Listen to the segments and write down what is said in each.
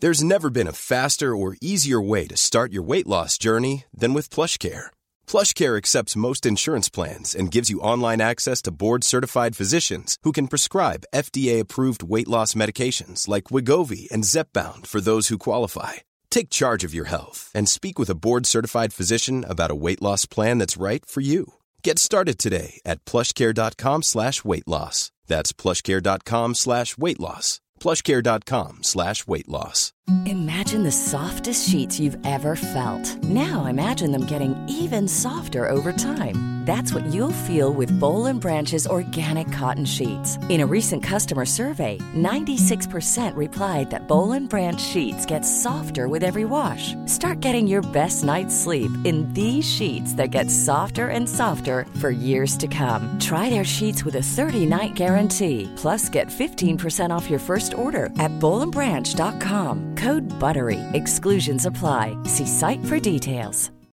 There's never been a faster or easier way to start your weight loss journey than with PlushCare. PlushCare accepts most insurance plans and gives you online access to board-certified physicians who can prescribe FDA-approved weight loss medications like Wegovy and Zepbound for those who qualify. Take charge of your health and speak with a board-certified physician about a weight loss plan that's right for you. Get started today at plushcare.com/weight-loss. That's plushcare.com/weight-loss. plushcare.com/weight-loss. Imagine the softest sheets you've ever felt. Now imagine them getting even softer over time. That's what you'll feel with Boll & Branch's organic cotton sheets. In a recent customer survey, 96% replied that Boll & Branch sheets get softer with every wash. Start getting your best night's sleep in these sheets that get softer and softer for years to come. Try their sheets with a 30-night guarantee. Plus, get 15% off your first order at bollandbranch.com. Code BUTTERY. Exclusions apply. See site for details.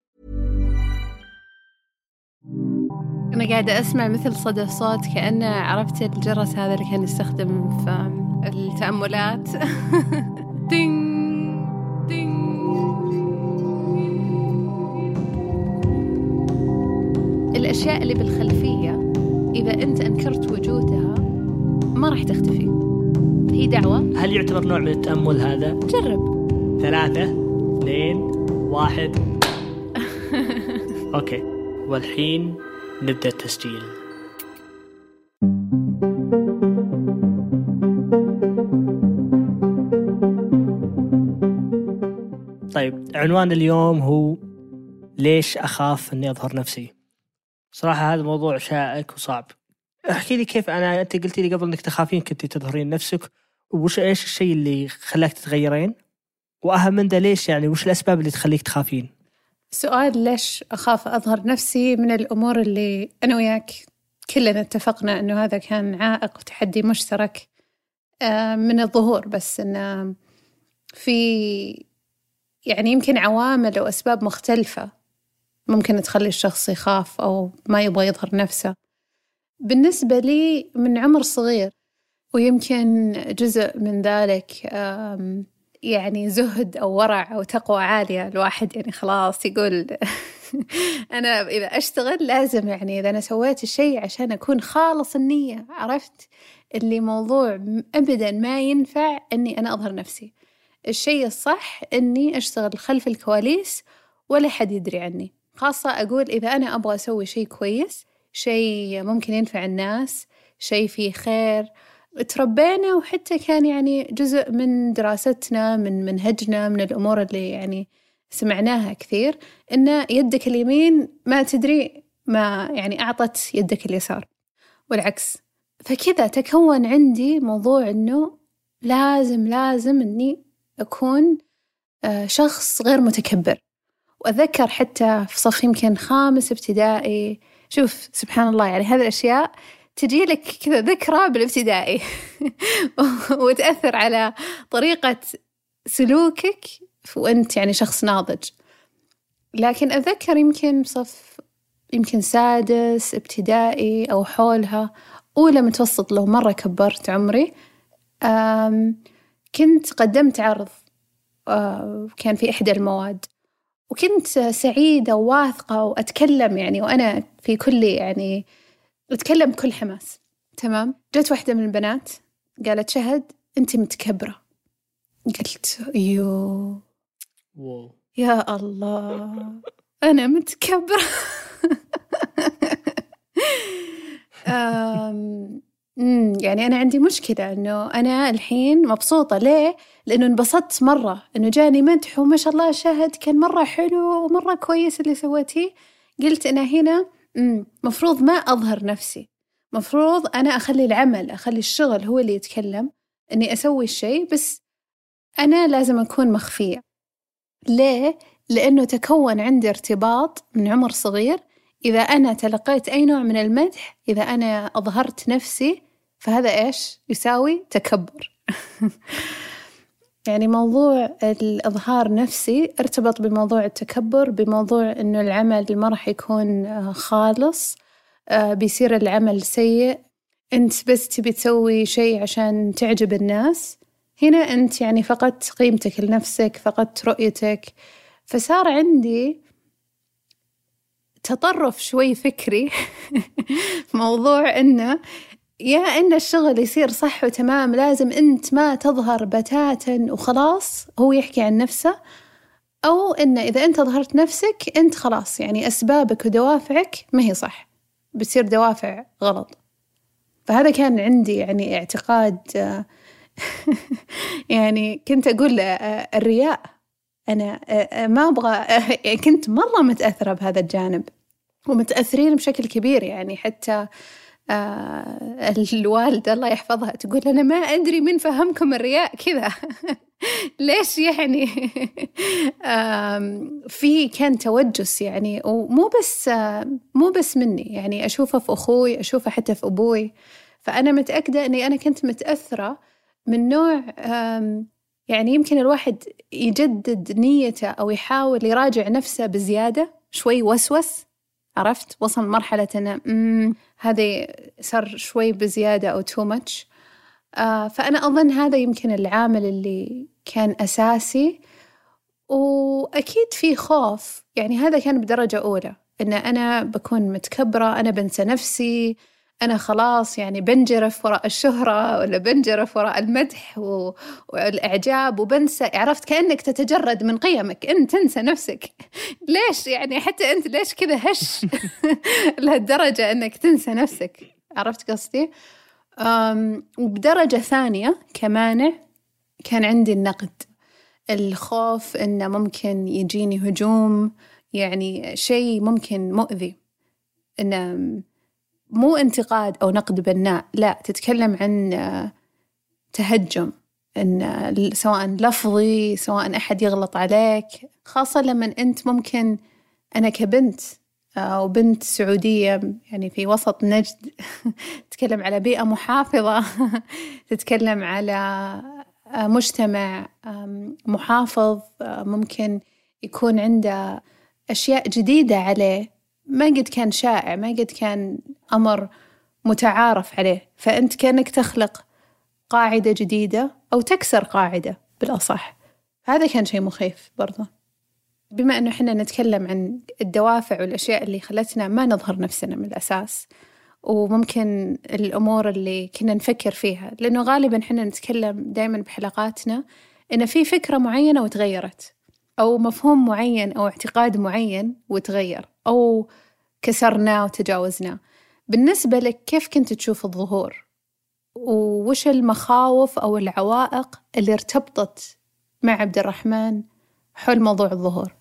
أنا قاعدة أسمع مثل صدى صوت كأنه عرفت الجرس هذا اللي كان يستخدم في التأملات. دينغ دينغ. الأشياء اللي بالخلفية إذا أنت أنكرت وجودها ما راح تختفي. هي دعوة. هل يعتبر نوع من التأمل هذا؟ جرب. 3 2 1. أوكي، والحين نبدأ التسجيل. طيب، عنوان اليوم هو ليش أخاف أني أظهر نفسي. صراحة هذا موضوع شائك وصعب. احكي لي كيف أنت قلتي لي قبل أنك تخافين كنتي تظهرين نفسك، وش إيش الشيء اللي خلاك تتغيرين، وأهم من ده ليش، يعني وش الأسباب اللي تخليك تخافين؟ سؤال ليش أخاف أظهر نفسي من الأمور اللي أنا وياك كلنا اتفقنا أنه هذا كان عائق وتحدي مشترك من الظهور، بس أنه في يعني يمكن عوامل أو أسباب مختلفة ممكن تخلي الشخص يخاف أو ما يبغى يظهر نفسه. بالنسبة لي من عمر صغير، ويمكن جزء من ذلك يعني زهد أو ورع أو تقوى عالية. الواحد يعني خلاص يقول أنا إذا أشتغل لازم، يعني إذا أنا سويت الشيء عشان أكون خالص النية، عرفت اللي موضوع أبدا ما ينفع أني أنا أظهر نفسي. الشيء الصح أني أشتغل خلف الكواليس ولا حد يدري عني، خاصة أقول إذا أنا أبغى أسوي شيء كويس، شيء ممكن ينفع الناس، شيء فيه خير. تربينا وحتى كان يعني جزء من دراستنا، من منهجنا، من الأمور اللي يعني سمعناها كثير، إن يدك اليمين ما تدري ما يعني أعطت يدك اليسار والعكس. فكذا تكون عندي موضوع إنه لازم إني أكون شخص غير متكبر. وأذكر حتى في صف يمكن 5 ابتدائي، شوف سبحان الله، يعني هذه الأشياء تجي لك كذا ذكرى بالابتدائي وتأثر على طريقة سلوكك وأنت يعني شخص ناضج. لكن أذكر يمكن بصف يمكن 6 ابتدائي أو حولها، أولى متوسط لو مرة كبرت عمري، كنت قدمت عرض كان في إحدى المواد، وكنت سعيدة وواثقة وأتكلم يعني وأنا في كل يعني أتكلم بكل حماس. تمام، جت واحدة من البنات قالت شهد أنت متكبرة. قلت يو يا الله أنا متكبرة. يعني أنا عندي مشكلة إنه أنا الحين مبسوطة. ليه؟ لأنه انبسطت مرة إنه جاني مدح وما شاء الله شهد كان مرة حلو ومرة كويس اللي سويتيه. قلت أنا هنا مفروض ما أظهر نفسي، مفروض أنا أخلي العمل، أخلي الشغل هو اللي يتكلم، إني أسوي الشيء، بس أنا لازم أكون مخفية. ليه؟ لأنه تكون عندي ارتباط من عمر صغير، إذا أنا تلقيت أي نوع من المدح، إذا أنا أظهرت نفسي، فهذا إيش يساوي؟ تكبر. يعني موضوع الإظهار نفسي ارتبط بموضوع التكبر، بموضوع إنه العمل ما راح يكون خالص، بيصير العمل سيء، أنت بس تبي تسوي شيء عشان تعجب الناس، هنا أنت يعني فقدت قيمتك لنفسك، فقدت رؤيتك. فصار عندي تطرف شوي فكري موضوع إنه يا إن الشغل يصير صح وتمام لازم أنت ما تظهر بتاتا وخلاص هو يحكي عن نفسه، أو إن إذا أنت ظهرت نفسك أنت خلاص يعني أسبابك ودوافعك ما هي صح، بتصير دوافع غلط. فهذا كان عندي يعني اعتقاد يعني كنت أقول الرياء. أنا ما أبغى كنت مرة متأثرة بهذا الجانب، ومتأثرين بشكل كبير. يعني حتى الوالدة الله يحفظها تقول أنا ما أدري من فهمكم الرياء كذا ليش يعني في كان توجس يعني، ومو بس مني، يعني أشوفه في أخوي، أشوفه حتى في أبوي. فأنا متأكدة أني أنا كنت متأثرة من نوع يعني يمكن الواحد يجدد نيته أو يحاول يراجع نفسه بزيادة شوي، وسوس، عرفت؟ وصل مرحلة أنه هذا صار شوي بزيادة أو too much. فأنا أظن هذا يمكن العامل اللي كان أساسي. وأكيد في خوف، يعني هذا كان بدرجة أولى، إن أنا بكون متكبرة، أنا بنسى نفسي، أنا خلاص يعني بنجرف وراء الشهرة ولا بنجرف وراء المدح والإعجاب وبنسى، عرفت؟ كأنك تتجرد من قيمك، أنت تنسى نفسك. ليش يعني حتى أنت ليش كذا هش لهالدرجة أنك تنسى نفسك؟ عرفت قصدي؟ وبدرجة ثانية كمانع كان عندي النقد، الخوف إنه ممكن يجيني هجوم، يعني شيء ممكن مؤذي، إنه مو انتقاد أو نقد بناء، لا، تتكلم عن تهجم، إن سواء لفظي، سواء أحد يغلط عليك، خاصة لما أنت ممكن، أنا كبنت وبنت سعودية يعني في وسط نجد تتكلم على بيئة محافظة تتكلم على مجتمع محافظ، ممكن يكون عنده أشياء جديدة عليه، ما قد كان شائع، ما قد كان أمر متعارف عليه. فأنت كأنك تخلق قاعدة جديدة أو تكسر قاعدة بالأصح. هذا كان شيء مخيف برضه، بما أنه إحنا نتكلم عن الدوافع والأشياء اللي خلتنا ما نظهر نفسنا من الأساس، وممكن الأمور اللي كنا نفكر فيها، لأنه غالباً إحنا نتكلم دائماً بحلقاتنا إن في فكرة معينة وتغيرت، أو مفهوم معين أو اعتقاد معين وتغير، أو كسرناه وتجاوزناه. بالنسبة لك كيف كنت تشوف الظهور؟ ووش المخاوف أو العوائق اللي ارتبطت مع عبد الرحمن حول موضوع الظهور؟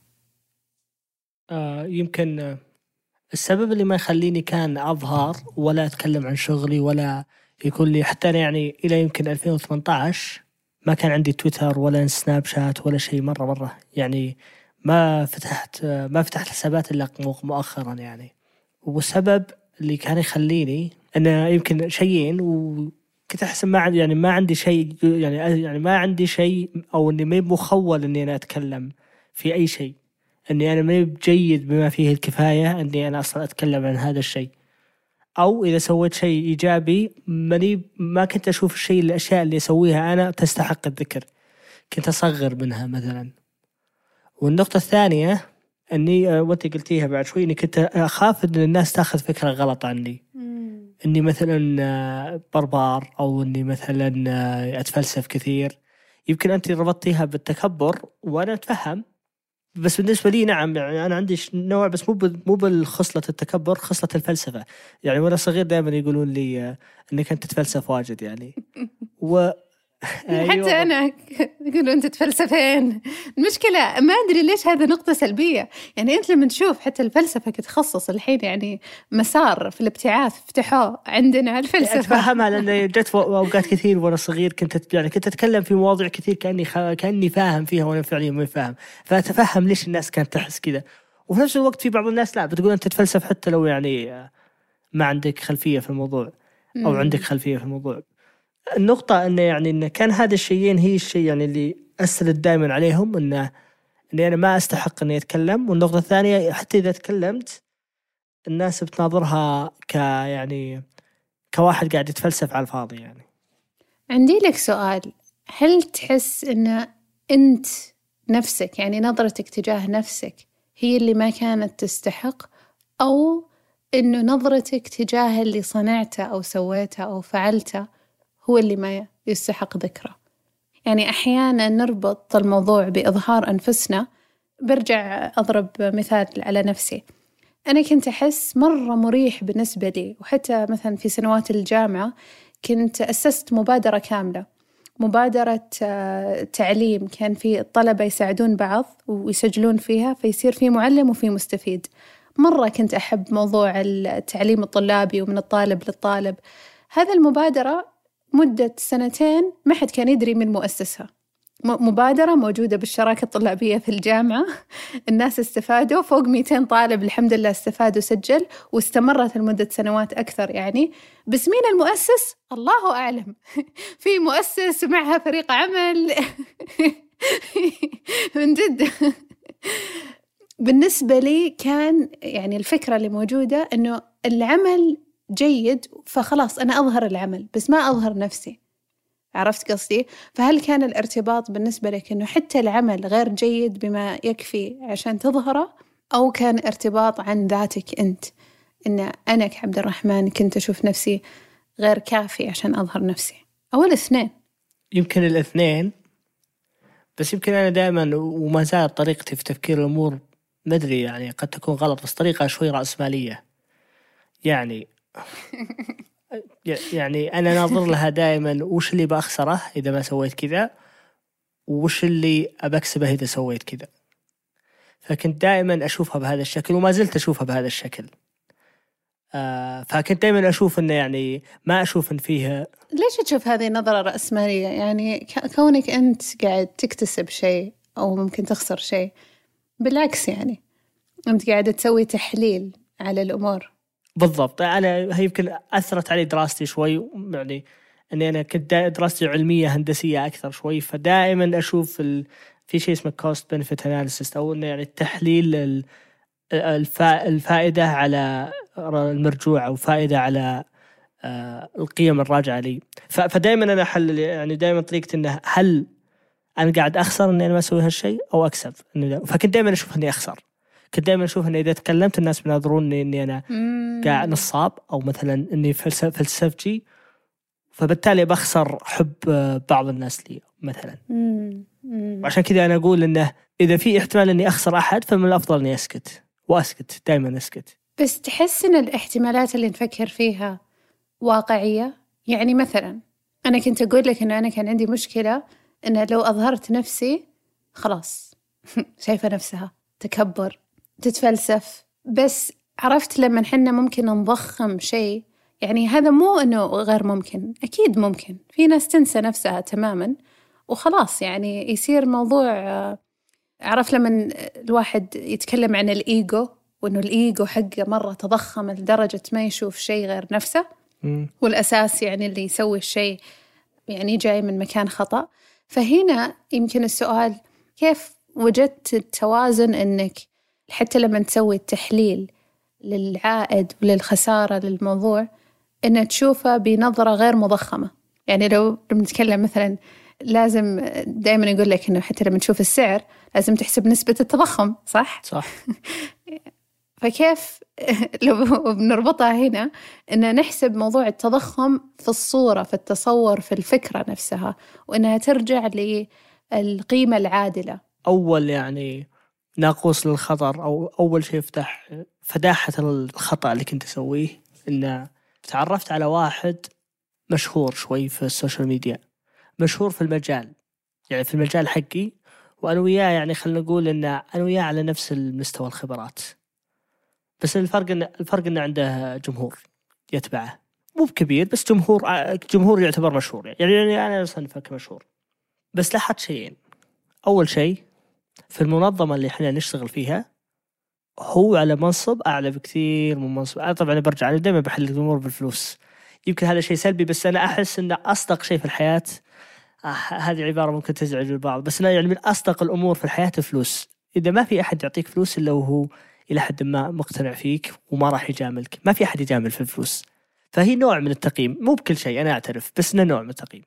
يمكن السبب اللي ما يخليني كان أظهر ولا أتكلم عن شغلي ولا يكون لي، حتى أنا يعني إلى يمكن 2018 ما كان عندي تويتر ولا سناب شات ولا شيء، مرة يعني ما فتحت حسابات إلا مؤخرا يعني. والسبب اللي كان يخليني أنا يمكن شيئين، وكنت أحس ما عندي شيء، يعني ما عندي شيء، أو إني ما مخول إني أنا أتكلم في أي شيء، إني أنا ما جيد بما فيه الكفاية إني أنا أصلا أتكلم عن هذا الشيء، أو إذا سويت شيء إيجابي ما كنت أشوف الأشياء اللي أسويها أنا تستحق الذكر، كنت أصغر منها مثلا. والنقطة الثانية أني وأنت قلتيها بعد شوي، إني كنت أخاف أن الناس تأخذ فكرة غلط عني، إني مثلا بربار، أو إني مثلا أتفلسف كثير. يمكن أنت ربطتيها بالتكبر وأنا أتفهم، بس بالنسبة لي نعم، يعني أنا عندي نوع، بس مو بالخصلة التكبر، خصلة الفلسفة. يعني وأنا صغير دائما يقولون لي أنك أنت تتفلسف واجد يعني حتى أنا يقولون أنت تفلسفين. المشكلة ما أدري ليش هذا نقطة سلبية. يعني أنت لما تشوف حتى الفلسفة كتخصص الحين، يعني مسار في الابتعاث فتحوه عندنا الفلسفة. أتفهمها، لأن جت أوقات كثير وأنا صغير كنت أتكلم في مواضيع كثير كأني فاهم فيها وأنا فعليا ما فاهم، فأتفهم ليش الناس كانت تحس كذا. وفي نفس الوقت في بعض الناس لا، بتقول أنت تتفلسف حتى لو يعني ما عندك خلفية في الموضوع، أو عندك خلفية في الموضوع. النقطة إن كان هذا الشيئين هي الشيء يعني اللي أسرد دائما عليهم، إني أنا ما أستحق إني أتكلم. والنقطة الثانية، حتى إذا تكلمت الناس بتناظرها يعني كواحد قاعد يتفلسف على الفاضي. يعني عندي لك سؤال، هل تحس إن أنت نفسك، يعني نظرتك تجاه نفسك هي اللي ما كانت تستحق، أو إنه نظرتك تجاه اللي صنعته أو سويته أو فعلته هو اللي ما يستحق ذكره؟ يعني أحيانا نربط الموضوع بإظهار أنفسنا. برجع أضرب مثال على نفسي. أنا كنت أحس مرة مريح بالنسبة لي، وحتى مثلا في سنوات الجامعة كنت أسست مبادرة كاملة، مبادرة تعليم، كان في الطلبة يساعدون بعض ويسجلون فيها، فيصير في معلم وفي مستفيد. مرة كنت أحب موضوع التعليم الطلابي ومن الطالب للطالب. هذا المبادرة مدة 2 ما حد كان يدري من مؤسسها. مبادرة موجودة بالشراكة الطلابية في الجامعة، الناس استفادوا، فوق 200 طالب الحمد لله استفادوا سجل، واستمرت لمدة سنوات أكثر يعني. بس مين المؤسس؟ الله أعلم. في مؤسس ومعها فريق عمل. من جد. بالنسبة لي كان يعني الفكرة اللي موجودة إنه العمل جيد، فخلاص أنا أظهر العمل بس ما أظهر نفسي. عرفت قصدي؟ فهل كان الارتباط بالنسبة لك إنه حتى العمل غير جيد بما يكفي عشان تظهره، أو كان ارتباط عن ذاتك أنت، إن أنا كعبد الرحمن كنت أشوف نفسي غير كافي عشان أظهر نفسي، أو الاثنين؟ يمكن الاثنين، بس يمكن أنا دائما وما زالت طريقتي في تفكير الأمور مدري يعني قد تكون غلط، بس طريقة شوي رأسمالية يعني. يعني أنا ناظر لها دائما وش اللي بأخسره إذا ما سويت كذا، وش اللي أبكسبه إذا سويت كذا. فكنت دائما أشوفها بهذا الشكل، وما زلت أشوفها بهذا الشكل. فكنت دائما أشوف إنه يعني ما أشوف إن فيها. ليش تشوف هذه نظرة رأسمالية؟ يعني كونك أنت قاعد تكتسب شيء أو ممكن تخسر شيء، بالعكس يعني أنت قاعد تسوي تحليل على الأمور. بالضبط. أنا يمكن أثرت علي دراستي شوي، يعني أني أنا كنت دراستي علمية هندسية أكثر شوي، فدائما أشوف في شيء اسمه cost benefit analysis، أو إنه يعني التحليل الفائدة على المرجوع أو فائدة على القيم الراجعة لي. فدائما أنا أحلل، يعني دائما طريقتي إنه هل أنا قاعد أخسر إني أنا ما أسوي هالشيء أو أكسب. فكنت دائما أشوف إني أخسر. كنت دائما أشوف إن إذا تكلمت الناس بينظروني إني أنا قاعد نصاب، أو مثلا إني فلسفتي، فبالتالي بخسر حب بعض الناس لي مثلا. وعشان كذا أنا أقول إنه إذا في احتمال إني أخسر أحد، فمن الأفضل إني أسكت، وأسكت دائما أسكت. بس تحس إن الاحتمالات اللي نفكر فيها واقعية؟ يعني مثلا أنا كنت أقول لك إن أنا كان عندي مشكلة إن لو أظهرت نفسي خلاص شايفة نفسها تكبر، تتفلسف. بس عرفت لما حنا ممكن نضخم شيء، يعني هذا مو إنه غير ممكن، أكيد ممكن. في ناس تنسى نفسها تماما وخلاص، يعني يصير موضوع. عرفت لما الواحد يتكلم عن الإيجو، وإنه الإيجو حقه مرة تضخم لدرجة ما يشوف شيء غير نفسه، والأساس يعني اللي يسوي الشيء يعني جاي من مكان خطأ. فهنا يمكن السؤال، كيف وجدت التوازن إنك حتى لما تسوي التحليل للعائد وللخسارة للموضوع إن تشوفه بنظرة غير مضخمة؟ يعني لو نتكلم مثلا، لازم دائما يقول لك إنه حتى لما تشوف السعر لازم تحسب نسبة التضخم، صح؟ فكيف لو بنربطها هنا إن نحسب موضوع التضخم في الصورة، في التصور، في الفكرة نفسها، وإنها ترجع للقيمة العادلة؟ أول يعني ناقوس للخطر، أو أول شيء يفتح فداحة الخطأ اللي كنت أسويه، إن تعرفت على واحد مشهور شوي في السوشيال ميديا، مشهور في المجال، يعني في المجال حقي، وأنا وياه يعني خلنا نقول إن أنا وياه على نفس المستوى الخبرات، بس الفرق إنه عنده جمهور يتبعه، مو بكبير بس جمهور يعتبر مشهور، يعني أنا أصنفه كمشهور. بس لاحظت شيئين. أول شيء، في المنظمة اللي إحنا نشتغل فيها هو على منصب أعلى بكثير من منصب. أنا طبعا برجع، أنا دائما بحل الأمور بالفلوس، يمكن هذا شيء سلبي، بس أنا أحس إن أصدق شيء في الحياة، هذه عبارة ممكن تزعج البعض، بس أنا يعني من أصدق الأمور في الحياة الفلوس. إذا ما في أحد يعطيك فلوس إلا وهو إلى حد ما مقتنع فيك وما راح يجاملك، ما في أحد يجامل في الفلوس، فهي نوع من التقييم، مو بكل شيء أنا أعترف، بس إنه نوع من التقييم.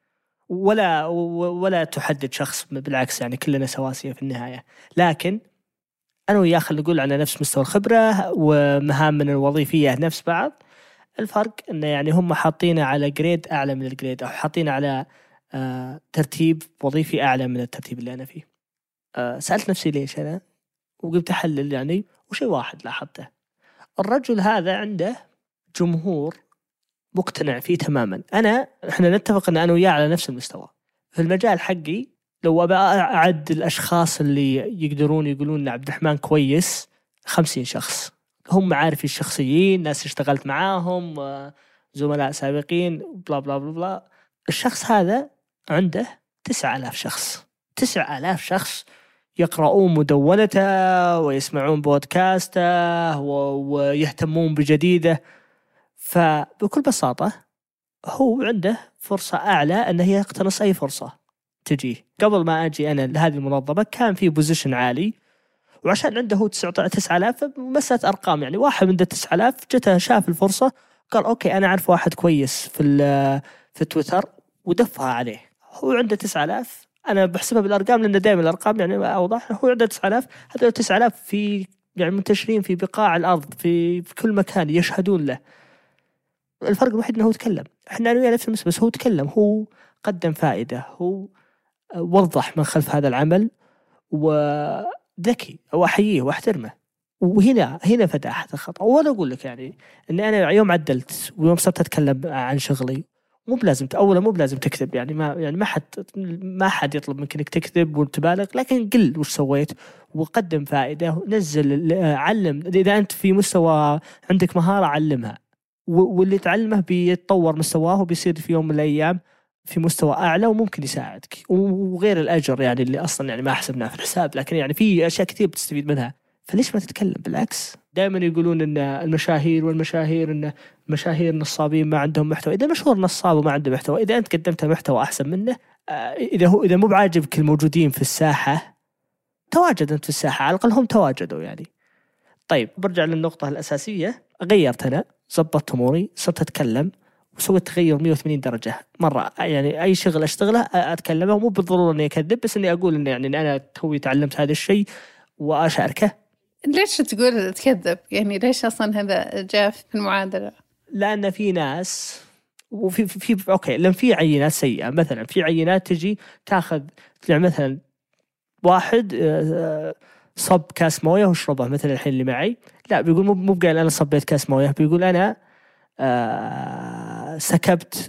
ولا تحدد شخص، بالعكس يعني كلنا سواسية في النهاية. لكن أنا وياه خلينا نقول على نفس مستوى الخبرة ومهامنا الوظيفية نفس بعض. الفرق إنه يعني هم حاطين على جريد أعلى من الجريد، أو حاطين على ترتيب وظيفي أعلى من الترتيب اللي أنا فيه. سألت نفسي ليش أنا، وقمت أحلل يعني. وشيء واحد لاحظته، الرجل هذا عنده جمهور مقتنع فيه تماما. إحنا نتفق أن أنا وياه على نفس المستوى في المجال حقي. لو أبى أعد الأشخاص اللي يقدرون يقولون إن عبد الرحمن كويس، 50 شخص هم معارفي الشخصيين، ناس اشتغلت معاهم، زملاء سابقين، بلا بلا بلا بلا. الشخص هذا عنده 9000 شخص، 9000 شخص يقرؤون مدونته ويسمعون بودكاسته ويهتمون بجديده. فبكل بساطة هو عنده فرصة أعلى أنه يقتنص أي فرصة تجيه. قبل ما أجي أنا لهذه المنظمة كان في بوزيشن عالي، وعشان عنده هو 9000 مسألة أرقام يعني. واحد من 9000 جته شاف الفرصة قال أوكي أنا أعرف واحد كويس في تويتر ودفها عليه. هو عنده 9000، أنا بحسبها بالأرقام لأن دائما الأرقام يعني أوضح. هو عنده 9000، هذول 9000 في يعني منتشرين في بقاع الأرض في كل مكان يشهدون له. الفرق الوحيد أنه هو تكلم. إحنا وياه نفس المسألة، بس هو تكلم، هو قدم فائدة، هو وضح من خلف هذا العمل، وذكي وأحييه واحترمه. وهنا فتحت الخطأ. وأنا أقول لك يعني أن أنا يوم عدلت ويوم صرت أتكلم عن شغلي، مو بلازم أولا مو بلازم تكذب يعني ما حد يطلب منك إنك تكذب وتبالغ، لكن قل وش سويت وقدم فائدة، نزل، علم. إذا أنت في مستوى عندك مهارة علمها، واللي تعلمه بيتطور مستواه وبيصير في يوم من الأيام في مستوى أعلى وممكن يساعدك. وغير الأجر يعني اللي أصلا يعني ما حسبناه في الحساب، لكن يعني في أشياء كثير بتستفيد منها. فليش ما تتكلم؟ بالعكس دائما يقولون إن إن المشاهير نصابين ما عندهم محتوى. إذا مشهور نصاب وما عنده محتوى، إذا أنت قدمت محتوى أحسن منه، إذا مو بعاجبك الموجودين في الساحة، تواجد أنت في الساحة، على الأقل هم تواجدوا يعني. طيب برجع للنقطة الأساسية. غيرت أنا، زبطت أموري، صرت أتكلم وسويت تغير 180 درجة مرة. يعني أي شغل أشتغله أتكلمه، مو بالضرورة إني أكذب، بس إني أقول إن يعني أنا توي تعلمت هذا الشيء وأشاركه. ليش تقول تكذب؟ يعني ليش أصلا هذا جاء في المعادلة؟ لأن في ناس وفي أوكي، لأن في عينات سيئة. مثلا في عينات تجي تأخذ يعني مثلا واحد صب كاس موية وشربه، مثلا الحين اللي معي، لا بيقول مو قال أنا صبيت كاس موية، بيقول أنا سكبت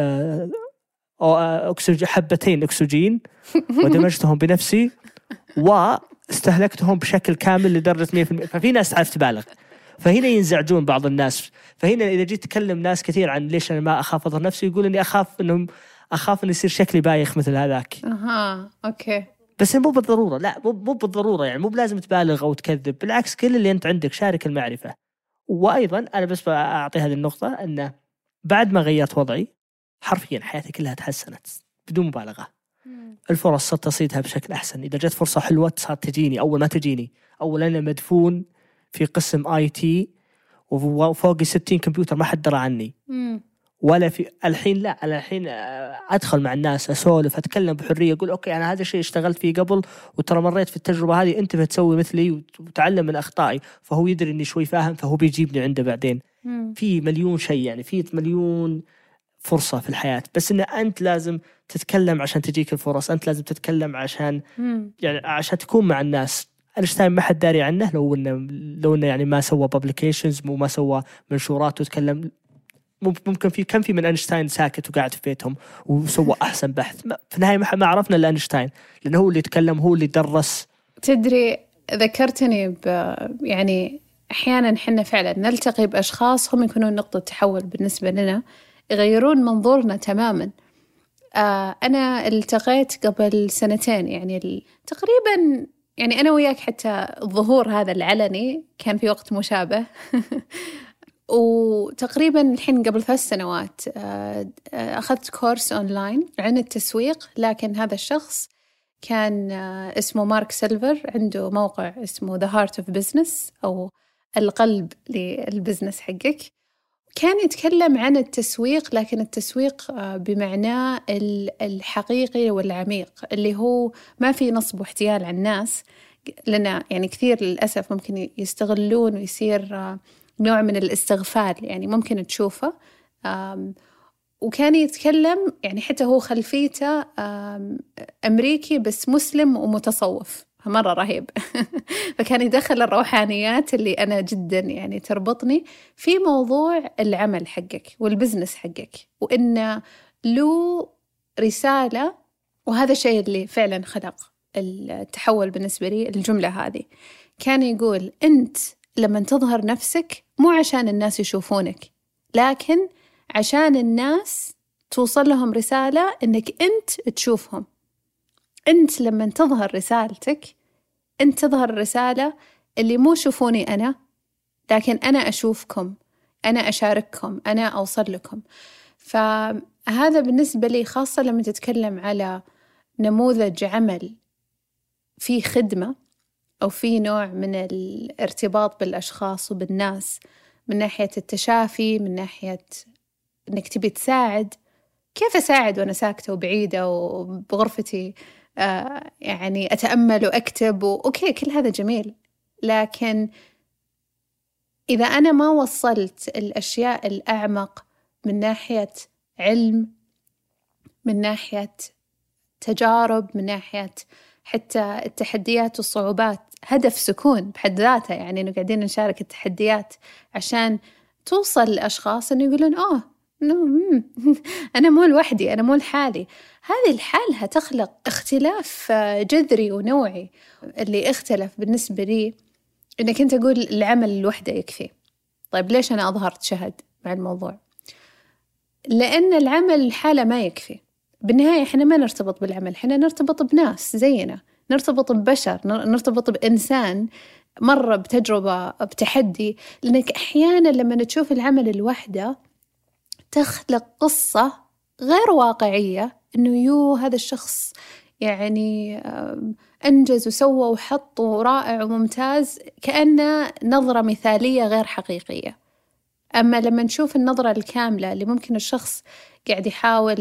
حبتين أكسجين ودمجتهم بنفسي واستهلكتهم بشكل كامل لدرجة 100%. ففي ناس تعرف تبالغ، فهنا ينزعجون بعض الناس. فهنا إذا جيت تكلم ناس كثير عن ليش أنا ما أخاف أظهر نفسي، يقول إني أخاف إن يصير شكلي بايخ مثل هذاك. أوكي. بس مو بالضرورة، لا مو بالضرورة يعني، مو بلازم تبالغ أو تكذب. بالعكس كل اللي أنت عندك شارك المعرفة. وأيضا أنا بس أعطي هذه النقطة، أن بعد ما غيرت وضعي حرفيا حياتي كلها تحسنت بدون مبالغة. الفرص صرت أصيدها بشكل أحسن. إذا جت فرصة حلوة صارت تجيني. أول ما تجيني، أول أنا مدفون في قسم IT وفوقي 60 كمبيوتر ما حد درى عني. ولا في الحين، لا الحين أدخل مع الناس، أسولف، أتكلم بحرية، أقول أوكي أنا هذا الشيء اشتغلت فيه قبل وترى مريت في التجربة هذه، أنت بتسوي مثلي وتعلم من أخطائي. فهو يدري إني شوي فاهم، فهو بيجيبني عنده بعدين. في مليون شيء يعني، في مليون فرصة في الحياة، بس إن أنت لازم تتكلم عشان تجيك الفرص. أنت لازم تتكلم عشان يعني عشان تكون مع الناس. أينشتاين ما حد داري عنه لو إنه يعني ما سوى publications، ما سوى منشورات وتكلم. ممكن كم في من أينشتاين ساكت وقاعد في بيتهم وسوى أحسن بحث. في النهاية ما عرفنا إلا أينشتاين، لأنه هو اللي يتكلم، هو اللي درس. تدري ذكرتني يعني أحيانا حنا فعلا نلتقي بأشخاص هم يكونون نقطة تحول بالنسبة لنا، يغيرون منظورنا تماما. أنا التقيت قبل 2 يعني تقريبا، يعني أنا وياك حتى الظهور هذا العلني كان في وقت مشابه. وتقريبا الحين قبل 3 سنوات أخذت كورس أونلاين عن التسويق، لكن هذا الشخص كان اسمه مارك سيلفر، عنده موقع اسمه The Heart of Business أو القلب للبزنس حقك. كان يتكلم عن التسويق، لكن التسويق بمعناه الحقيقي والعميق، اللي هو ما في نصب واحتيال على الناس، لأن يعني كثير للأسف ممكن يستغلون ويصير نوع من الاستغفال، يعني ممكن تشوفه. وكان يتكلم يعني حتى هو خلفيته أمريكي بس مسلم ومتصوف، مرة رهيب. فكان يدخل الروحانيات اللي أنا جدا يعني تربطني في موضوع العمل حقك والبزنس حقك، وإنه له رسالة. وهذا الشيء اللي فعلا خلق التحول بالنسبة لي. الجملة هذه كان يقول أنت لما تظهر نفسك مو عشان الناس يشوفونك، لكن عشان الناس توصل لهم رسالة إنك أنت تشوفهم. أنت لما تظهر رسالتك، أنت تظهر الرسالة اللي مو شوفوني أنا، لكن أنا أشوفكم، أنا أشارككم، أنا أوصل لكم. فهذا بالنسبة لي، خاصة لما تتكلم على نموذج عمل فيه خدمة أو فيه نوع من الارتباط بالأشخاص وبالناس، من ناحية التشافي، من ناحية إنك تبي تساعد. كيف أساعد وأنا ساكتة وبعيدة وبغرفتي يعني أتأمل وأكتب أوكي، كل هذا جميل، لكن إذا أنا ما وصلت الأشياء الأعمق من ناحية علم، من ناحية تجارب، من ناحية حتى التحديات والصعوبات، هدف سكون بحد ذاته، يعني إنه قاعدين نشارك التحديات عشان توصل لأشخاص إنه يقولون أنا مو لوحدي، أنا مو لحالي. هذه الحالة تخلق اختلاف جذري ونوعي. اللي اختلف بالنسبة لي إنك أنت تقول العمل لوحده يكفي. طيب ليش أنا أظهرت شهد مع الموضوع؟ لأن العمل الحالة ما يكفي. بالنهاية إحنا ما نرتبط بالعمل، إحنا نرتبط بناس زينا، نرتبط ببشر، نرتبط بإنسان مرة بتجربة بتحدي. لأنك أحيانا لما تشوف العمل لوحده تخلق قصة غير واقعية، إنه هذا الشخص يعني أنجز وسوى وحط ورائع وممتاز، كأنه نظرة مثالية غير حقيقية. أما لما نشوف النظرة الكاملة اللي ممكن الشخص قاعد يحاول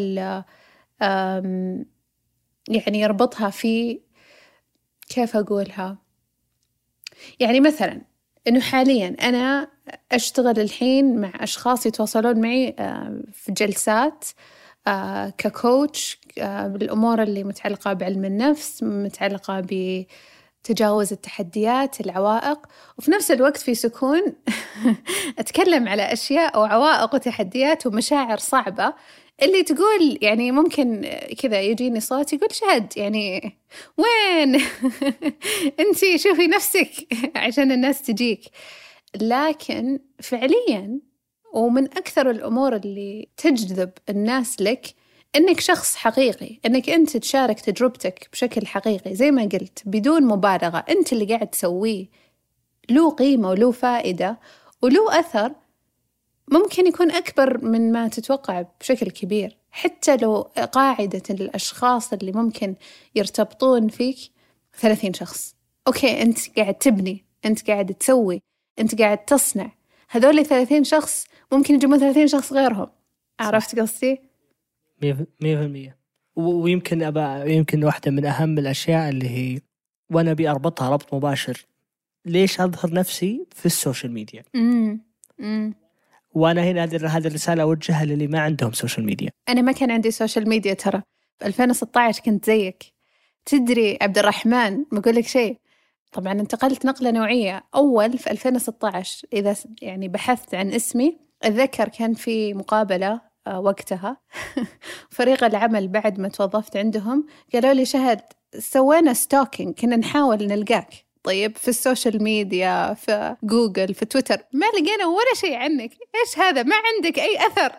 يعني يربطها في، كيف أقولها، يعني مثلا إنه حاليا أنا أشتغل الحين مع أشخاص يتواصلون معي في جلسات ككوتش بالأمور اللي متعلقة بعلم النفس، متعلقة بتجاوز التحديات، العوائق، وفي نفس الوقت في سكون أتكلم على أشياء أو عوائق وتحديات ومشاعر صعبة، اللي تقول يعني ممكن كذا يجيني صوت يقول شهد يعني وين أنتي شوفي نفسك عشان الناس تجيك. لكن فعليا ومن أكثر الأمور اللي تجذب الناس لك أنك شخص حقيقي، أنك أنت تشارك تجربتك بشكل حقيقي زي ما قلت بدون مبالغة. أنت اللي قاعد تسويه له قيمة وله فائدة وله أثر، ممكن يكون أكبر من ما تتوقع بشكل كبير. حتى لو قاعدة الأشخاص اللي ممكن يرتبطون فيك 30 شخص، أوكي أنت قاعد تبني، أنت قاعد تسوي، أنت قاعد تصنع. هذول 30 شخص ممكن يجيبون 30 شخص غيرهم. عرفت قصدي؟ 100%. ويمكن واحدة من أهم الأشياء اللي هي وأنا بأربطها ربط مباشر، ليش أظهر نفسي في السوشيال ميديا؟ وأنا هنا هذه الرسالة أوجهها للي ما عندهم سوشيال ميديا. أنا ما كان عندي سوشيال ميديا ترى، 2016 كنت زيك. تدري عبد الرحمن بقول لك شيء، طبعا انتقلت نقلة نوعية. أول في 2016 إذا يعني بحثت عن اسمي أتذكر كان في مقابلة وقتها فريق العمل بعد ما توظفت عندهم قالوا لي شهد سوينا ستوكينج، كنا نحاول نلقاك. طيب في السوشيال ميديا، في جوجل، في تويتر، ما لقينا ولا شيء عنك. إيش هذا؟ ما عندك أي أثر.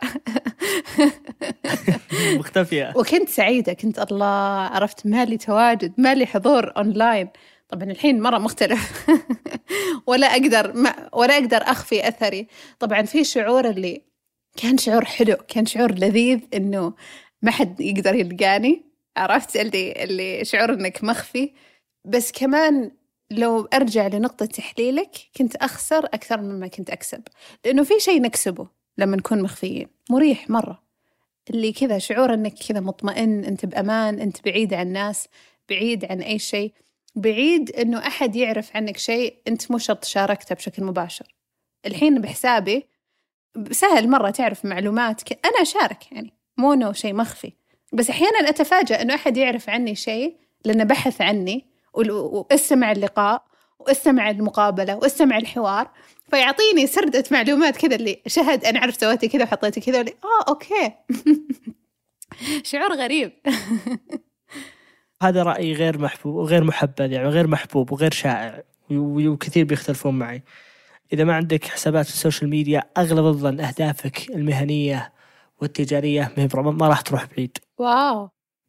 مختفية. وكنت سعيدة، كنت الله عرفت مالي تواجد، مالي حضور أونلاين. طبعا الحين مرة مختلف. ولا أقدر أخفي أثري. طبعا في شعور اللي كان شعور حلو، كان شعور لذيذ إنه ما حد يقدر يلقاني. عرفت اللي شعور إنك مخفي. بس كمان لو أرجع لنقطة تحليلك، كنت أخسر أكثر مما كنت أكسب، لأنه في شيء نكسبه لما نكون مخفيين، مريح مرة. اللي كذا شعور أنك كذا مطمئن، أنت بأمان، أنت بعيد عن الناس، بعيد عن أي شيء، بعيد أنه أحد يعرف عنك شيء أنت مو شرط شاركته بشكل مباشر. الحين بحسابي سهل مرة تعرف معلومات أنا أشارك، يعني مو إنه شيء مخفي، بس أحياناً أتفاجأ إنه أحد يعرف عني شيء لأنه بحث عني واستمع اللقاء واستمع المقابلة واستمع الحوار، فيعطيني سردة معلومات كذا اللي شهد أنا عرفت سويتي كذا وحطيتي كذا واللي أوكي. شعور غريب. هذا رأيي غير محبوب وغير محبب، يعني غير محبوب وغير شائع، وكثير بيختلفون معي. إذا ما عندك حسابات في السوشيال ميديا أغلب الظن أهدافك المهنية والتجارية ما راح تروح بعيد. واو،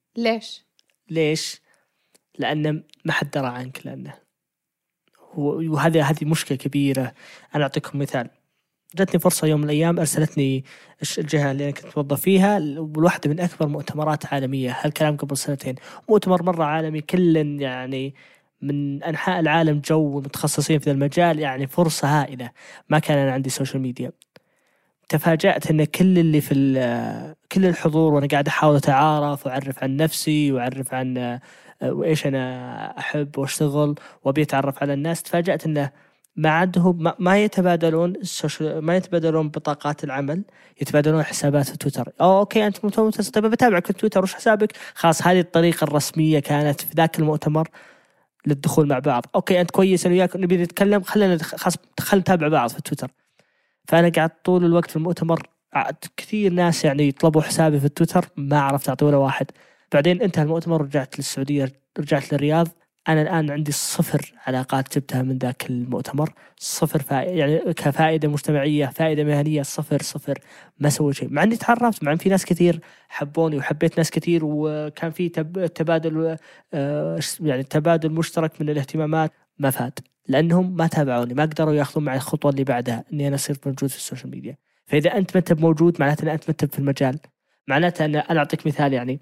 ليش؟ لأن ما حد درى عنك، لأنه هذه مشكلة كبيرة. أنا أعطيكم مثال. جاتني فرصة يوم من الأيام، أرسلتني الجهة اللي أنا كنت موظف فيها بواحدة من أكبر مؤتمرات عالمية، هالكلام قبل 2 سنين، مؤتمر مرة عالمي، كل يعني من أنحاء العالم جو متخصصين في المجال، يعني فرصة هائلة. ما كان أنا عندي سوشيال ميديا. تفاجأت أن كل اللي في كل الحضور وأنا قاعد أحاول أتعارف وأعرف عن نفسي وأعرف عن وإيش أنا أحب وأشتغل وأبي أتعرف على الناس، تفاجأت أنه ما عندهم ما يتبادلون ما يتبادلون بطاقات العمل، يتبادلون حسابات في تويتر. أوكي أنت ممتاز، طيب بتابعك في تويتر وش حسابك؟ خلاص هذه الطريقة الرسمية كانت في ذاك المؤتمر للدخول مع بعض. أوكي أنت كويس أنا وياك نبي نتكلم، خلينا نتابع بعض في تويتر. فأنا قاعد طول الوقت في المؤتمر، كثير ناس يعني يطلبوا حسابي في تويتر، ما عرفت أعطي ولا واحد. بعدين انتهى المؤتمر، رجعت للسعودية، رجعت للرياض. أنا الآن عندي 0 علاقات جبتها من ذاك المؤتمر، 0 يعني كفائدة مجتمعية، فائدة مهنية، 0 ما سوي شيء. مع أني تعرفت، مع أن في ناس كثير حبوني وحبيت ناس كثير، وكان في تبادل يعني تبادل مشترك من الاهتمامات، ما فاد لأنهم ما تابعوني، ما قدروا يأخذون معي الخطوة اللي بعدها إني أنا أصير موجود في السوشيال ميديا. فإذا أنت ما أنت موجود معناته أن أنت ما أنت في المجال، معناته أن أنا أعطيك مثال. يعني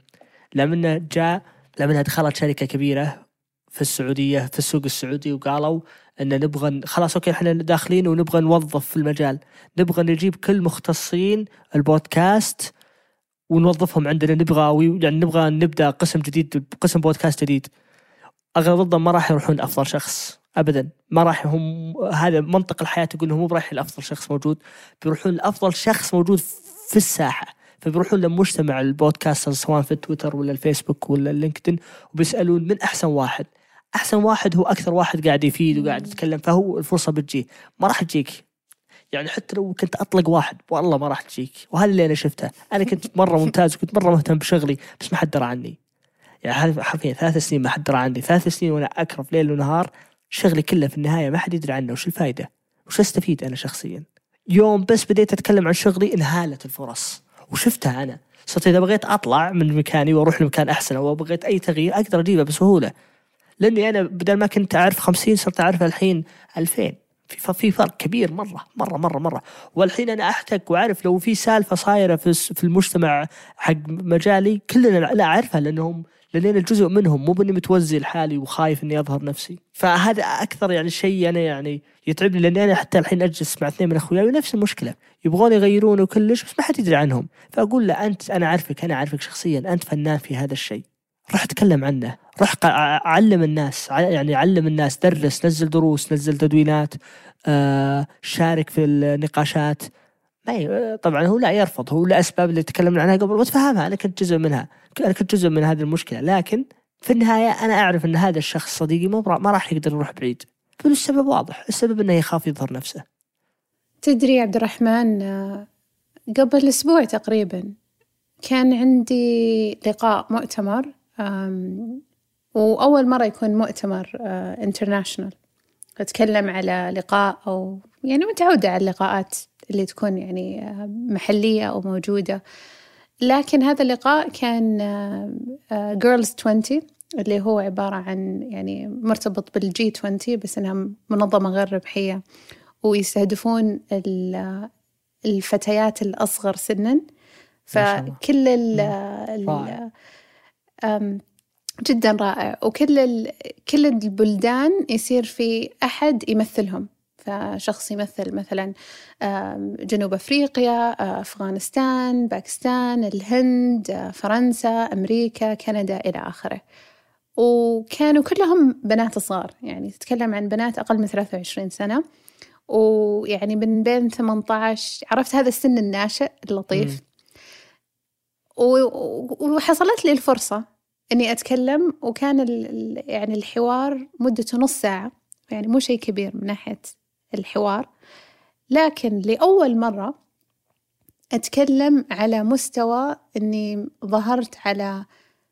لما دخلت شركة كبيرة في السعودية في السوق السعودي وقالوا أن نبغى خلاص أوكي إحنا داخلين ونبغى نوظف في المجال، نبغى نجيب كل مختصين البودكاست ونوظفهم عندنا، نبغى نبدأ قسم جديد، قسم بودكاست جديد. أغلب الظن ما راح يروحون أفضل شخص أبدا، ما راح هم، هذا منطق الحياة يقول إنه مو رايح لأفضل شخص موجود، بيروحون لأفضل شخص موجود في الساحة. فبيروحون لمجتمع البودكاست سواء في تويتر ولا الفيسبوك ولا اللينكدين، وبيسألون من أحسن واحد هو أكثر واحد قاعد يفيد وقاعد يتكلم، فهو الفرصة بتجيه. ما راح تجيك يعني حتى لو كنت أطلق واحد، والله ما راح تجيك. وهذا اللي أنا شفته. أنا كنت مرة ممتاز وكنت مرة مهتم بشغلي، بس ما حد درى عني. يعني حرفيا 3 سنين ما حد درى عني، 3 سنين وأنا أكرف ليل ونهار شغلي كله، في النهاية ما حد يدري عنه. وش الفائدة؟ وش استفيد أنا شخصيا؟ يوم بس بديت أتكلم عن شغلي انهالت الفرص وشفتها. أنا صرت إذا بغيت أطلع من مكاني وأروح لمكان أحسن أو بغيت أي تغيير أقدر أجيبه بسهولة، لأني أنا بدل ما كنت أعرف 50 صرت أعرف الحين 2000. في فرق كبير مرة مرة مرة مرة. والحين أنا أحتك وأعرف لو في سالفة صايرة في المجتمع حق مجالي كلنا لا أعرفها، لأني أنا جزء منهم، مو بني متوزي لحالي وخايف إني أظهر نفسي. فهذا أكثر يعني شيء أنا يعني يتعبني، لأني أنا حتى الحين أجلس مع 2 من أخوياي ونفس المشكلة، يبغون يغيرون وكلش بس ما حد يدري عنهم. فأقول له أنا أعرفك شخصيا، أنت فنان في هذا الشيء، روح اتكلم عنه، روح علم الناس، يعني علم الناس، درس، نزل دروس، نزل تدوينات، شارك في النقاشات. طبعا هو لا يرفض، هو لأسباب اللي تكلمنا عنها قبل وتفهمها. أنا كنت جزء منها، أنا كنت جزء من هذه المشكلة، لكن في النهاية أنا أعرف أن هذا الشخص صديقي ما راح يقدر يروح بعيد. السبب واضح، السبب أنه يخاف يظهر نفسه. تدري يا عبد الرحمن، قبل أسبوع تقريبا كان عندي لقاء مؤتمر، وأول مرة يكون مؤتمر international، أتكلم على لقاء أو يعني متعودة على اللقاءات اللي تكون يعني محلية أو موجودة، لكن هذا اللقاء كان Girls 20 اللي هو عبارة عن يعني مرتبط بالجي 20 بس إنها منظمة غير ربحية، ويستهدفون الفتيات الأصغر سناً. فكل جدا رائع، وكل البلدان يصير في أحد يمثلهم. شخص يمثل مثلا جنوب أفريقيا، أفغانستان، باكستان، الهند، فرنسا، أمريكا، كندا إلى آخره. وكانوا كلهم بنات صغار، يعني تتكلم عن بنات أقل من 23 سنة، ويعني من بين 18، عرفت هذا السن الناشئ اللطيف. وحصلت لي الفرصة إني أتكلم، وكان يعني الحوار مدته نص ساعة، يعني مو شيء كبير من ناحية الحوار، لكن لأول مرة أتكلم على مستوى إني ظهرت على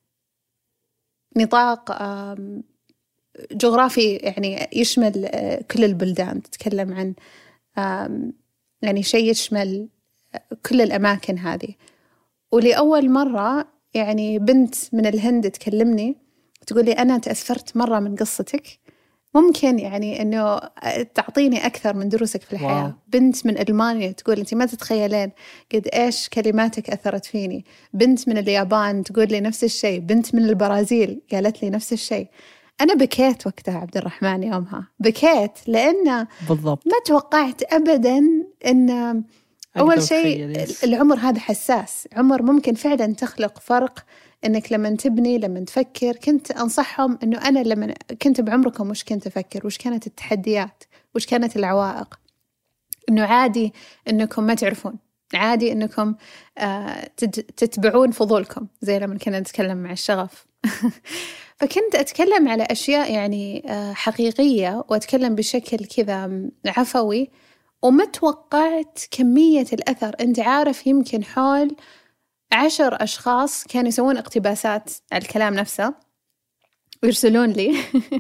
نطاق جغرافي يعني يشمل كل البلدان. تتكلم عن يعني شيء يشمل كل الأماكن هذه. ولأول مرة يعني بنت من الهند تكلمني تقولي أنا تأثرت مرة من قصتك، ممكن يعني أنه تعطيني أكثر من دروسك في الحياة. واو. بنت من ألمانيا تقول أنت ما تتخيلين قد إيش كلماتك أثرت فيني. بنت من اليابان تقول لي نفس الشيء. بنت من البرازيل قالت لي نفس الشيء. أنا بكيت وقتها عبد الرحمن، يومها بكيت، لأن بالضبط ما توقعت أبدا أن أول شيء العمر هذا حساس، عمر ممكن فعلا تخلق فرق. إنك لما تبني، لما تفكر، كنت أنصحهم إنه أنا لما كنت بعمركم وش كنت أفكر، وش كانت التحديات، وش كانت العوائق، إنه عادي إنكم ما تعرفون، عادي إنكم تتبعون فضولكم زي لما كنا نتكلم مع الشغف. فكنت أتكلم على أشياء يعني حقيقية، وأتكلم بشكل كذا عفوي، وما توقعت كمية الأثر. أنت عارف يمكن حول 10 أشخاص كانوا يسوون اقتباسات على الكلام نفسه ويرسلون لي.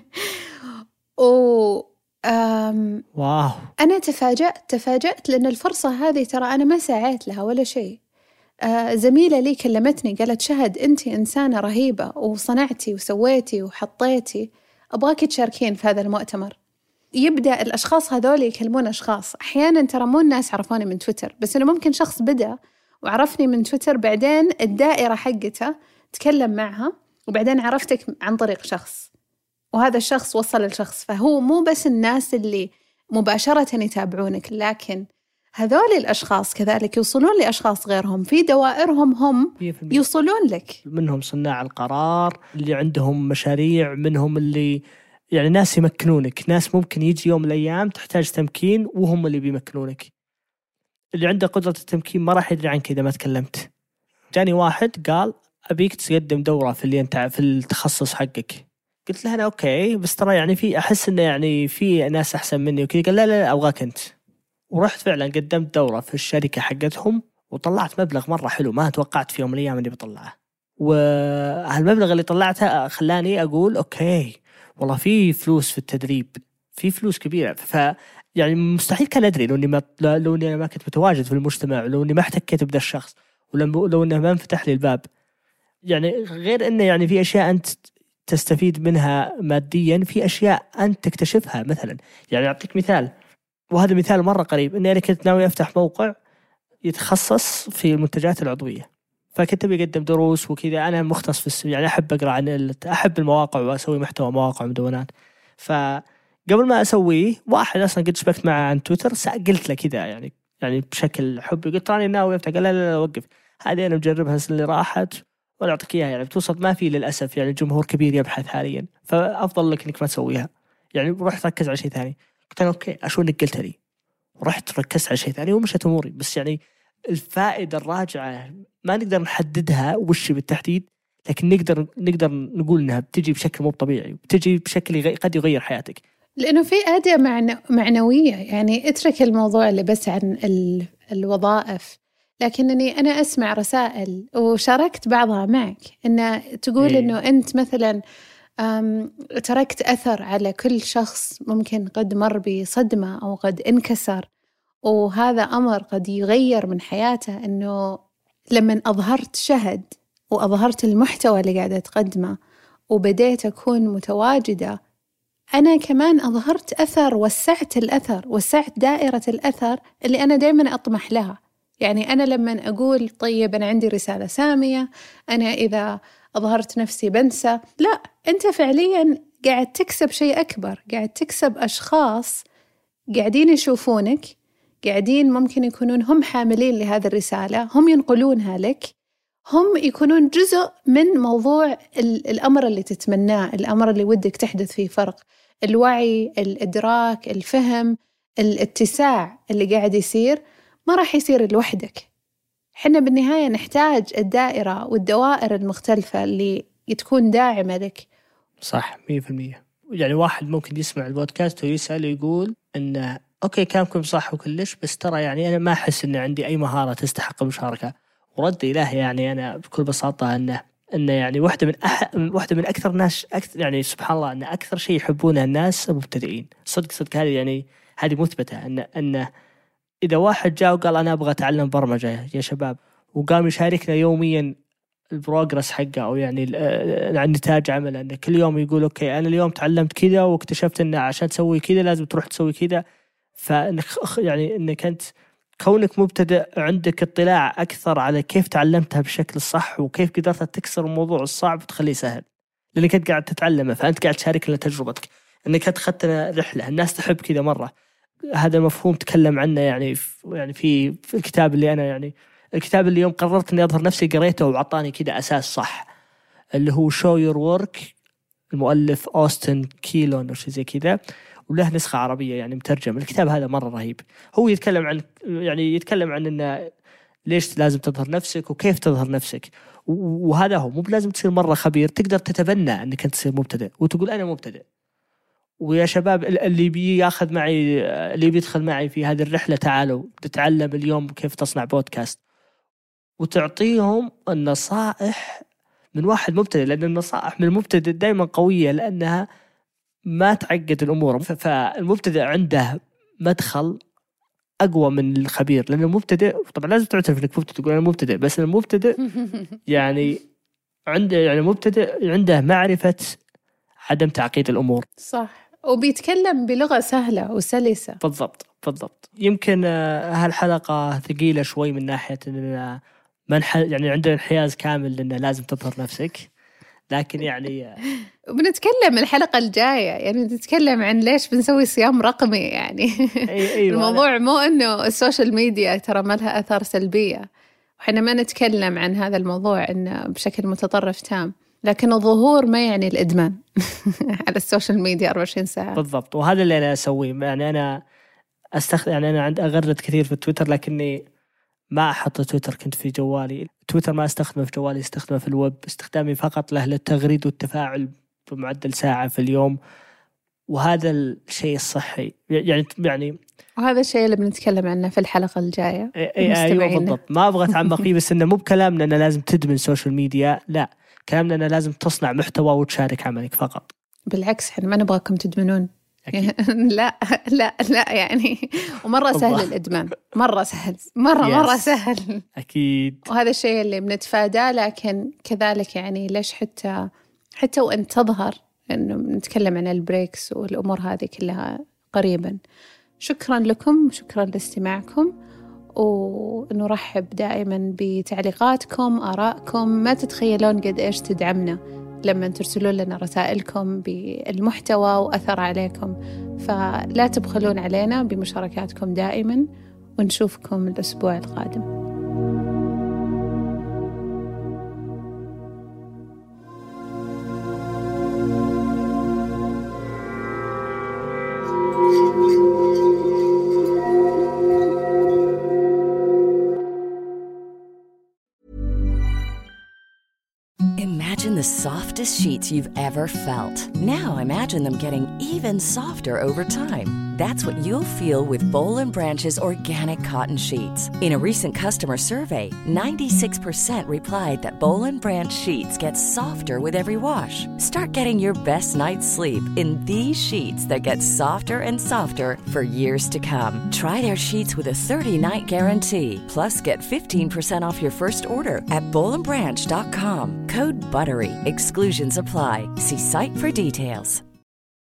واو. أنا تفاجأت لأن الفرصة هذه ترى أنا ما سعيت لها ولا شيء. زميلة لي كلمتني قالت شهد أنت إنسانة رهيبة وصنعتي وسويتي وحطيتي، أبغاك تشاركين في هذا المؤتمر. يبدأ الأشخاص هذول يكلمون أشخاص. أحياناً ترى مو الناس عرفوني من تويتر، بس إنه ممكن شخص بدأ وعرفني من تويتر، بعدين الدائرة حقته تكلم معها، وبعدين عرفتك عن طريق شخص، وهذا الشخص وصل للشخص. فهو مو بس الناس اللي مباشرة يتابعونك، لكن هذول الأشخاص كذلك يوصلون لأشخاص غيرهم في دوائرهم، هم يوصلون لك. منهم صناع القرار اللي عندهم مشاريع، منهم اللي يعني ناس يمكنونك، ناس ممكن يجي يوم من الأيام تحتاج تمكين وهم اللي بيمكنونك. اللي عنده قدرة التمكين ما راح يدري عنك إذا ما تكلمت. جاني واحد قال أبيك تقدم دورة في التخصص حقك. قلت له أنا أوكي، بس ترى يعني في أحس إنه يعني في ناس أحسن مني وكذا. قال لا لا لا أبغاك أنت. ورحت فعلا قدمت دورة في الشركة حقتهم، وطلعت مبلغ مرة حلو ما توقعت في يوم من الأيام إني بطلعه. وهالمبلغ اللي طلعته خلاني أقول أوكي والله في فلوس في التدريب، في فلوس كبيرة. يعني مستحيل كان أدري لو إني ما كنت متواجد في المجتمع، لو إني ما احتكيت بذا الشخص، لو إنه ما انفتح لي الباب. يعني غير إنه يعني في أشياء أنت تستفيد منها ماديا، في أشياء أنت تكتشفها. مثلا يعني أعطيك مثال، وهذا مثال مرة قريب، إني أنا كنت ناوي أفتح موقع يتخصص في المنتجات العضوية، فكنت بقدم دروس وكذا. أنا مختص في يعني أحب أقرأ عن أحب المواقع وأسوي محتوى مواقع ومدونات. فقبل ما أسويه، واحد أصلا قد شبكت معه عن تويتر، قلت له كذا يعني بشكل حبي، قلت راني ناوي أفتح. قال لا لا لا وقف، هذه أنا مجربها السنة اللي راحت ولا أعطيك إياها، يعني بتوصل ما في للأسف يعني جمهور كبير يبحث حاليا، فأفضل لك إنك ما تسويها. يعني رحت ركز على شيء ثاني. قلت أنا أوكي أشو إنك قلت لي، ورحت ركزت على شيء ثاني ومشت أموري. بس يعني الفائدة الراجعة ما نقدر نحددها وش بالتحديد، لكن نقدر نقول إنها بتجي بشكل مو طبيعي، بتجي بشكل قد يغير حياتك، لأنه في أداة معنوية. يعني اترك الموضوع اللي بس عن الوظائف، لكنني أنا أسمع رسائل وشاركت بعضها معك، إن تقول إنه أنت مثلا تركت أثر على كل شخص ممكن قد مر بصدمة أو قد انكسر، وهذا أمر قد يغير من حياته. إنه لما أظهرت شهد وأظهرت المحتوى اللي قاعدة تقدمه وبديت أكون متواجدة، أنا كمان أظهرت أثر، وسعت الأثر، وسعت دائرة الأثر اللي أنا دائما أطمح لها. يعني أنا لما أقول طيب أنا عندي رسالة سامية، أنا إذا أظهرت نفسي بنسى، لا، أنت فعليا قاعد تكسب شيء أكبر، قاعد تكسب أشخاص قاعدين يشوفونك، قاعدين ممكن يكونون هم حاملين لهذه الرسالة، هم ينقلونها لك، هم يكونون جزء من موضوع الأمر اللي تتمناه، الأمر اللي ودك تحدث فيه فرق، الوعي، الإدراك، الفهم، الاتساع اللي قاعد يصير ما راح يصير لوحدك. حنا بالنهاية نحتاج الدائرة والدوائر المختلفة اللي تكون داعمة لك. صح 100%. يعني واحد ممكن يسمع البودكاست ويسأل ويقول إنه أوكي كلامكم صح وكلش، بس ترى يعني أنا ما أحس إن عندي أي مهارة تستحق المشاركة. ورد إله يعني أنا بكل بساطة إنه يعني واحدة من أكثر ناس يعني سبحان الله إن أكثر شيء يحبونه الناس المبتدئين. صدق هذه يعني هذه مثبتة إنه إذا واحد جاء وقال أنا أبغى أتعلم برمجة يا شباب، وقام يشاركنا يوميا البروجرس حقه أو يعني عن نتاج عمله، أنه كل يوم يقول أوكي أنا اليوم تعلمت كذا واكتشفت أنه عشان تسوي كذا لازم تروح تسوي كذا. فإنك يعني إنك أنت كونك مبتدئ عندك اطلاع أكثر على كيف تعلمتها بشكل الصح وكيف قدرت تكسر الموضوع الصعب وتخليه سهل، لأنك أنت قاعد تتعلمه، فأنت قاعد تشارك لنا تجربتك، أنك أخذتنا رحلة. الناس تحب كذا مرة. هذا مفهوم تكلم عنه يعني في الكتاب اللي أنا يعني الكتاب اللي يوم قررت إني أظهر نفسي قريته وعطاني كذا أساس صح، اللي هو Show Your Work، المؤلف أوستن كيلون أو شيء زي كذا، وله نسخة عربية يعني مترجم. الكتاب هذا مرة رهيب. هو يتكلم عن إنه ليش لازم تظهر نفسك وكيف تظهر نفسك. وهذا هو مو لازم تصير مرة خبير، تقدر تتبنى أنك أنت تصير مبتدئ وتقول أنا مبتدئ. ويا شباب اللي بياخذ معي، اللي بيدخل معي في هذه الرحلة، تعالوا نتعلم اليوم كيف تصنع بودكاست، وتعطيهم النصائح من واحد مبتدئ، لأن النصائح من المبتدئ دائما قوية لأنها ما تعقد الأمور. فالمبتدئ عنده مدخل أقوى من الخبير، لأن المبتدئ طبعا لازم تعترف إنك مبتدئ تقول أنا مبتدئ، بس المبتدئ يعني عنده معرفة عدم تعقيد الأمور. صح، وبيتكلم بلغة سهلة وسلسة. بالضبط. يمكن هالحلقة ثقيلة شوي من ناحية إننا يعني عندنا انحياز كامل لأنه لازم تظهر نفسك، لكن يعني بنتكلم الحلقة الجاية يعني نتكلم عن ليش بنسوي صيام رقمي يعني. أيوة الموضوع مو إنه السوشيال ميديا ترى ما لها آثار سلبية، وحنا ما نتكلم عن هذا الموضوع إنه بشكل متطرف تام، لكن الظهور ما يعني الإدمان على السوشيال ميديا 24 ساعة. بالضبط. وهذا اللي أنا أسويه. يعني أنا أنا عند أغرد كثير في تويتر، لكني ما أحط تويتر كنت في جوالي. تويتر ما استخدمه في جوالي، استخدمه في الويب. استخدامي فقط له للتغريد والتفاعل بمعدل ساعة في اليوم، وهذا الشيء الصحي يعني وهذا الشيء اللي بنتكلم عنه في الحلقة الجاية. أيوة بالضبط. ما أبغى أتعمق فيه، بس إنه مو بكلامنا أنه لازم تدمن سوشيال ميديا، لا، كلامنا أنه لازم تصنع محتوى وتشارك عملك فقط. بالعكس، إحنا ما نبغاكم تدمنون. لا يعني، ومرة سهل الإدمان، مرة سهل، مرة سهل أكيد. وهذا الشيء اللي بنتفاداه، لكن كذلك يعني ليش حتى وأن تظهر إنه نتكلم عن البريكس والأمور هذه كلها قريبا. شكرا لكم، شكرا لاستماعكم، ونرحب دائما بتعليقاتكم، آرائكم. ما تتخيلون قد إيش تدعمنا لما ترسلون لنا رسائلكم بالمحتوى وأثر عليكم، فلا تبخلون علينا بمشاركاتكم دائما، ونشوفكم الأسبوع القادم. Imagine the softest sheets you've ever felt. Now imagine them getting even softer over time. That's what you'll feel with Boll & Branch's organic cotton sheets. In a recent customer survey, 96% replied that Boll & Branch sheets get softer with every wash. Start getting your best night's sleep in these sheets that get softer and softer for years to come. Try their sheets with a 30-night guarantee. Plus, get 15% off your first order at bollandbranch.com. Code BUTTERY. Exclusions apply. See site for details.